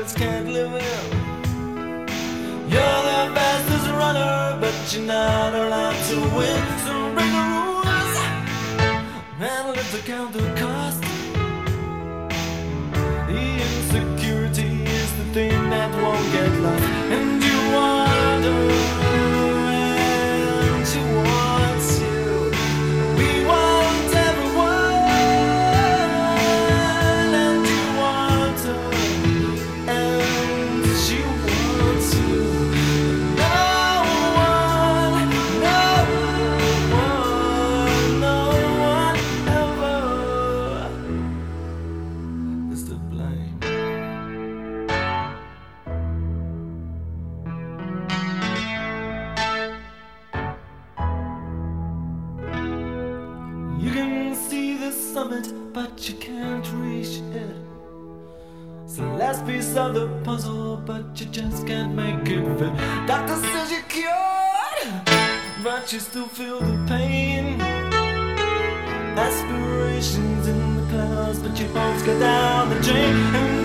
just can't live in. You're the fastest runner, but you're not allowed to win. So break the rules and let's account the cost. The insecurity is the thing that won't get lost. And you wonder, and she wants you. We want everyone, and you want her, and she wants you. No one, no one, no one ever is to blame. You can see the summit, but you can't reach it. It's the last piece of the puzzle, but you just can't make it fit. Doctor says you're cured, but you still feel the pain. Aspirations in the clouds, but your bones go down the drain. And